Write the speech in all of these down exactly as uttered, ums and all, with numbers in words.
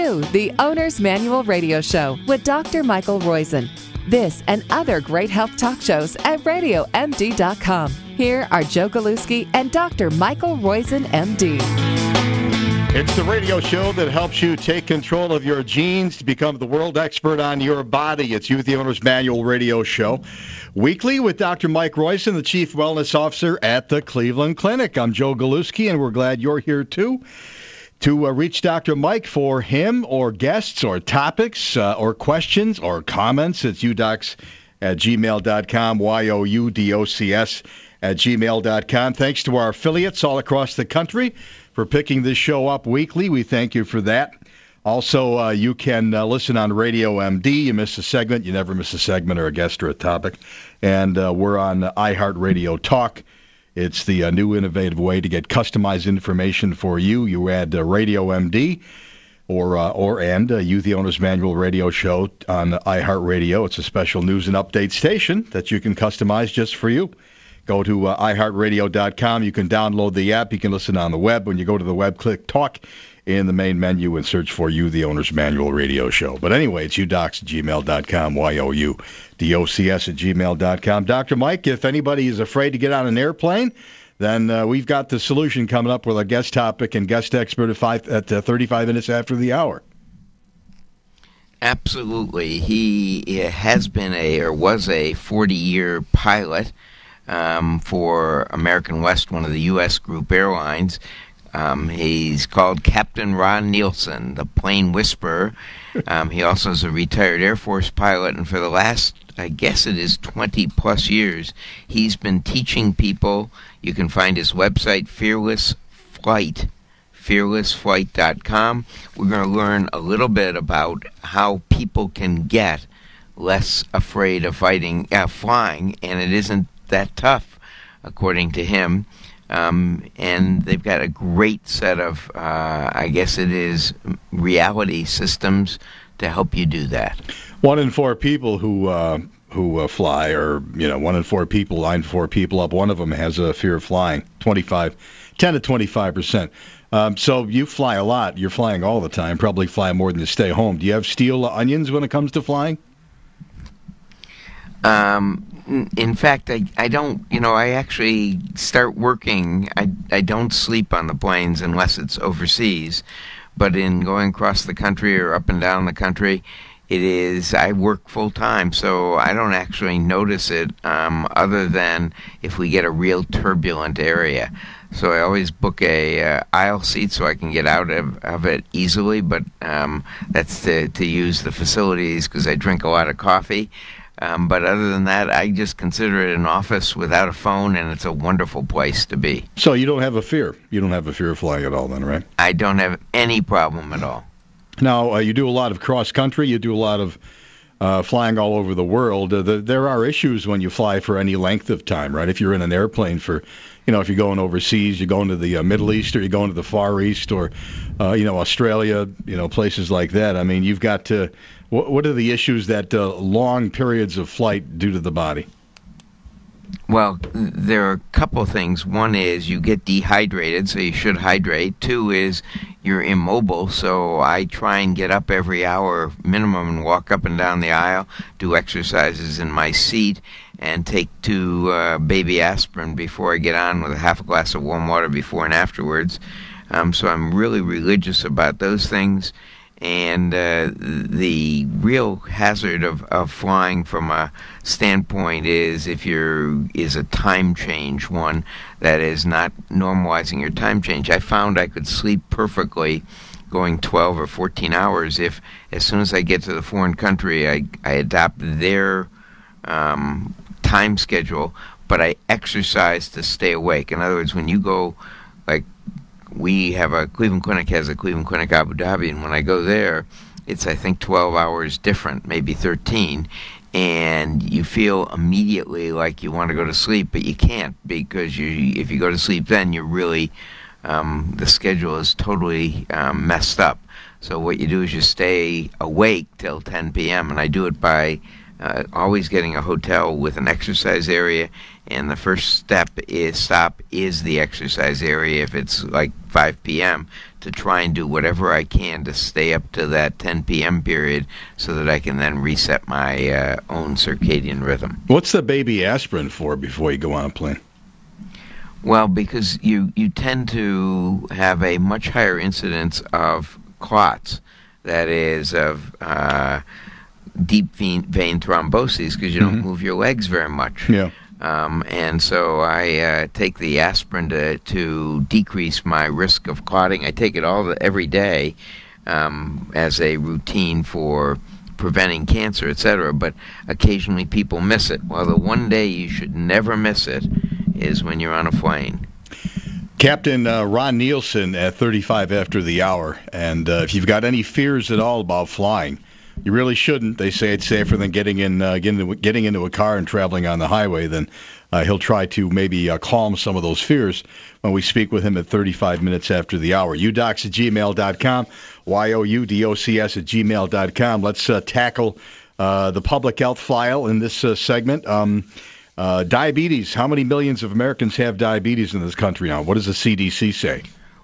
to the Owner's Manual Radio Show with Doctor Michael Roizen. This and other great health talk shows at radio m d dot com. Here are Joe Galuski and Doctor Michael Roizen, M D. It's the radio show that helps you take control of your genes to become the world expert on your body. It's you, the Owner's Manual Radio Show. Weekly with Doctor Mike Roizen, the Chief Wellness Officer at the Cleveland Clinic. I'm Joe Galuski, and we're glad you're here, too. To uh, reach Doctor Mike for him or guests or topics uh, or questions or comments, it's udocs at gmail dot com, Y O U D O C S at gmail dot com. Thanks to our affiliates all across the country for picking this show up weekly. We thank you for that. Also, uh, you can uh, listen on Radio M D. You miss a segment. You never miss a segment or a guest or a topic. And uh, we're on iHeartRadio Talk. It's the uh, new innovative way to get customized information for you. You add uh, Radio M D or uh, or and uh, You, the Owner's Manual Radio Show on iHeartRadio. It's a special news and update station that you can customize just for you. Go to uh, i heart radio dot com. You can download the app. You can listen on the web. When you go to the web, click Talk in the main menu and search for You, the Owner's Manual Radio Show. But anyway, it's udocs at gmail dot com, Y O U D O C S at gmail dot com. Doctor Mike, if anybody is afraid to get on an airplane, then uh, we've got the solution coming up with a guest topic and guest expert at, five, at uh, thirty-five minutes after the hour. Absolutely. He has been a, or was a forty-year pilot um, for American West, one of the U S group airlines. Um, he's called Captain Ron Nielsen, the plane whisperer. Um, he also is a retired Air Force pilot, and for the last, I guess it is twenty-plus years, he's been teaching people. You can find his website, Fearless Flight, fearless flight dot com. We're going to learn a little bit about how people can get less afraid of fighting, uh, flying, and it isn't that tough, according to him. Um, and they've got a great set of, uh, I guess it is, reality systems to help you do that. One in four people who uh, who uh, fly, or, you know, one in four people, line four people up, one of them has a fear of flying, twenty-five, ten to twenty-five percent. Um, so you fly a lot. You're flying all the time, probably fly more than you stay home. Do you have steel onions when it comes to flying? Um... In fact, I, I don't, you know, I actually start working, I, I don't sleep on the planes unless it's overseas, but in going across the country or up and down the country, it is, I work full time, so I don't actually notice it um, other than if we get a real turbulent area. So I always book a uh, aisle seat so I can get out of, of it easily, but um, that's to, to use the facilities because I drink a lot of coffee. Um, but other than that, I just consider it an office without a phone, and it's a wonderful place to be. So you don't have a fear. You don't have a fear of flying at all then, right? I don't have any problem at all. Now, uh, you do a lot of cross-country. You do a lot of uh, flying all over the world. Uh, the, there are issues when you fly for any length of time, right? If you're in an airplane for, you know, if you're going overseas, you're going to the uh, Middle East, or you're going to the Far East, or, uh, you know, Australia, you know, places like that. I mean, you've got to... What are the issues that uh, long periods of flight do to the body? Well, there are a couple of things. One is you get dehydrated, so you should hydrate. Two is you're immobile, so I try and get up every hour minimum and walk up and down the aisle, do exercises in my seat, and take two uh, baby aspirin before I get on with a half a glass of warm water before and afterwards. Um, so I'm really religious about those things. And uh, the real hazard of, of flying from a standpoint is if you're is a time change one that is not normalizing your time change. I found I could sleep perfectly going twelve or fourteen hours if as soon as I get to the foreign country I, I adopt their um, time schedule, but I exercise to stay awake. In other words, when you go, like, we have a Cleveland Clinic has a Cleveland Clinic Abu Dhabi, and when I go there, it's, I think, twelve hours different, maybe thirteen, and you feel immediately like you want to go to sleep, but you can't, because you, if you go to sleep then, you're really, um, the schedule is totally um, messed up. So what you do is you stay awake till ten p.m., and I do it by uh, always getting a hotel with an exercise area, and the first step is stop is the exercise area if it's like five p.m. to try and do whatever I can to stay up to that ten p.m. period so that I can then reset my uh, own circadian rhythm. What's the baby aspirin for before you go on a plane? Well, because you, you tend to have a much higher incidence of clots, that is, of uh, deep vein, vein thromboses, because you don't mm-hmm. move your legs very much. Yeah. Um, and so I uh, take the aspirin to, to decrease my risk of clotting. I take it all the, every day um, as a routine for preventing cancer, et cetera. But occasionally people miss it. Well, the one day you should never miss it is when you're on a plane. Captain uh, Ron Nielsen at thirty-five after the hour. And uh, if you've got any fears at all about flying, you really shouldn't. They say it's safer than getting in, uh, getting, into, getting into a car and traveling on the highway. Then uh, he'll try to maybe uh, calm some of those fears when we speak with him at thirty-five minutes after the hour. U docs at gmail dot com, Y O U D O C S at gmail dot com. Let's uh, tackle uh, the public health file in this uh, segment. Um, uh, diabetes. How many millions of Americans have diabetes in this country now? What does the C D C say?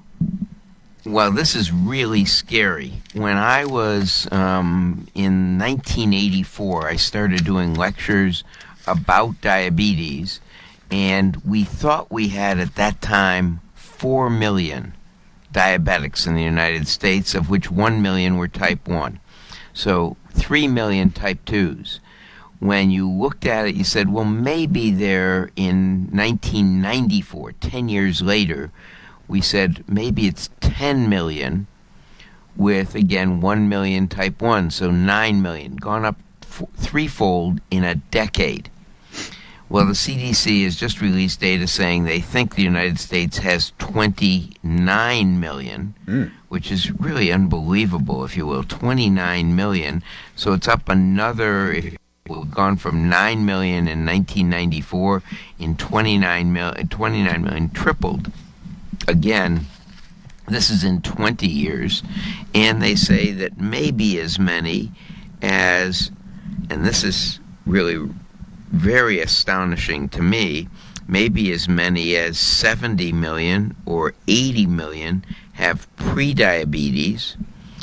Well, this is really scary. When I was um, in nineteen eighty-four, I started doing lectures about diabetes, and we thought we had at that time four million diabetics in the United States, of which one million were type one. So three million type twos. When you looked at it, you said, well, maybe they're in nineteen ninety-four, ten years later. We said maybe it's ten million with, again, one million type one, so nine million, gone up f- threefold in a decade. Well, the C D C has just released data saying they think the United States has twenty-nine million, mm. which is really unbelievable, if you will, twenty-nine million. So it's up another, we've gone from nine million in nineteen ninety-four, in twenty-nine million, twenty-nine million, tripled. Again, this is in twenty years, and they say that maybe as many as, and this is really very astonishing to me, maybe as many as seventy million or eighty million have prediabetes,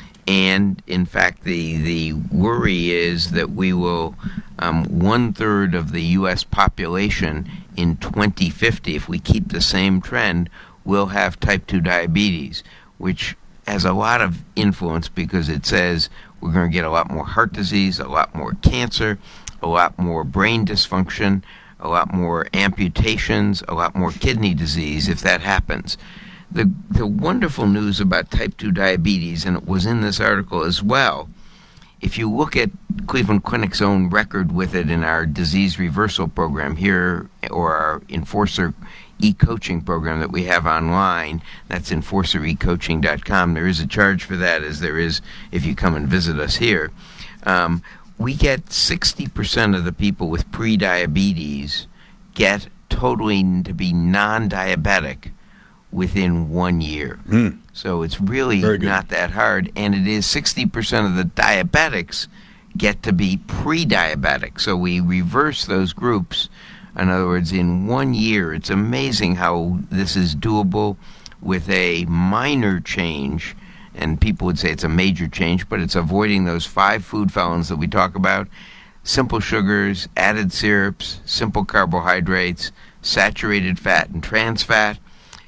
and in fact the the worry is that we will, um, one-third of the U S population in twenty fifty, if we keep the same trend, will have type two diabetes, which has a lot of influence because it says we're going to get a lot more heart disease, a lot more cancer, a lot more brain dysfunction, a lot more amputations, a lot more kidney disease if that happens. The the wonderful news about type two diabetes, and it was in this article as well, if you look at Cleveland Clinic's own record with it in our disease reversal program here, or our Enforcer e-coaching program that we have online, that's enforcer e coaching dot com. There is a charge for that, as there is if you come and visit us here. Um, we get sixty percent of the people with pre-diabetes get totally to be non-diabetic within one year. Mm. So it's really not that hard, and it is sixty percent of the diabetics get to be pre-diabetic. So we reverse those groups. In other words, in one year, it's amazing how this is doable with a minor change, and people would say it's a major change, but it's avoiding those five food felons that we talk about: simple sugars, added syrups, simple carbohydrates, saturated fat and trans fat,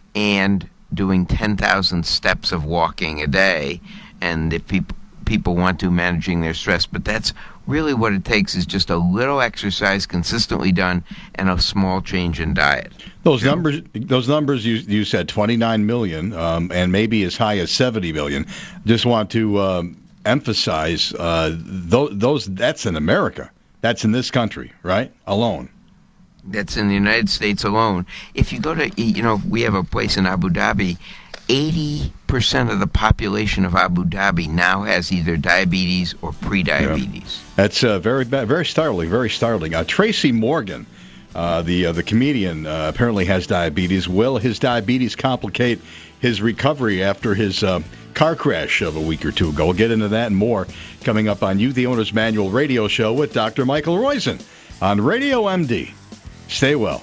and doing ten thousand steps of walking a day. And if people people want to, managing their stress. But that's really what it takes, is just a little exercise consistently done and a small change in diet. Those numbers, those numbers you you said twenty-nine million, um, and maybe as high as seventy million. Just want to um, emphasize uh, those, those. That's in America. That's in this country, right? Alone. That's in the United States alone. If you go to, you know, we have a place in Abu Dhabi. eighty percent of the population of Abu Dhabi now has either diabetes or pre-diabetes. Yeah. That's uh, very very startling, very startling. Uh, Tracy Morgan, uh, the uh, the comedian, uh, apparently has diabetes. Will his diabetes complicate his recovery after his uh, car crash of a week or two ago? We'll get into that and more coming up on You, the Owner's Manual radio show with Doctor Michael Roizen on Radio M D. Stay well.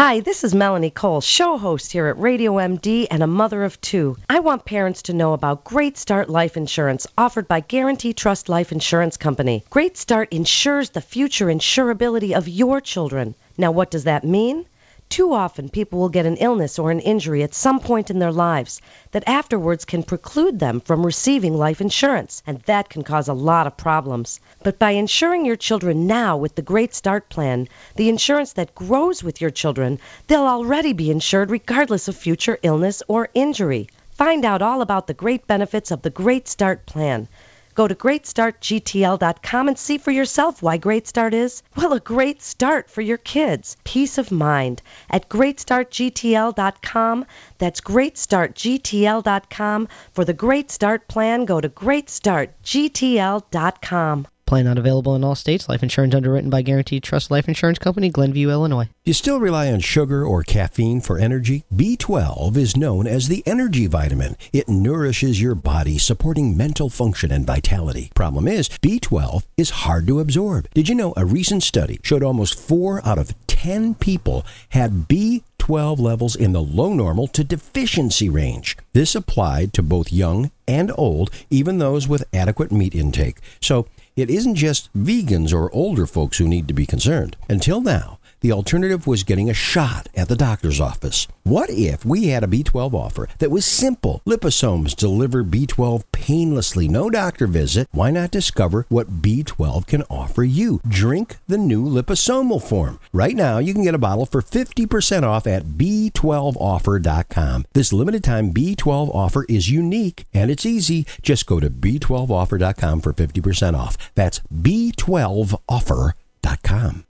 Hi, this is Melanie Cole, show host here at Radio M D and a mother of two. I want parents to know about Great Start Life Insurance offered by Guarantee Trust Life Insurance Company. Great Start insures the future insurability of your children. Now, what does that mean? Too often, people will get an illness or an injury at some point in their lives that afterwards can preclude them from receiving life insurance, and that can cause a lot of problems. But by insuring your children now with the Great Start Plan, the insurance that grows with your children, they'll already be insured regardless of future illness or injury. Find out all about the great benefits of the Great Start Plan. Go to great start G T L dot com and see for yourself why Great Start is, well, a great start for your kids. Peace of mind at great start G T L dot com. That's great start G T L dot com. For the Great Start Plan, go to great start G T L dot com. Plan not available in all states. Life insurance underwritten by Guarantee Trust Life Insurance Company, Glenview, Illinois. You still rely on sugar or caffeine for energy? B twelve is known as the energy vitamin. It nourishes your body, supporting mental function and vitality. Problem is, B twelve is hard to absorb. Did you know a recent study showed almost four out of ten people had B twelve levels in the low normal to deficiency range? This applied to both young and old, even those with adequate meat intake. So, it isn't just vegans or older folks who need to be concerned. Until now, the alternative was getting a shot at the doctor's office. What if we had a B twelve offer that was simple? Liposomes deliver B twelve painlessly, no doctor visit. Why not discover what B twelve can offer you? Drink the new liposomal form. Right now, you can get a bottle for fifty percent off at B twelve offer dot com. This limited time B twelve offer is unique and it's easy. Just go to B twelve offer dot com for fifty percent off. That's B twelve offer dot com.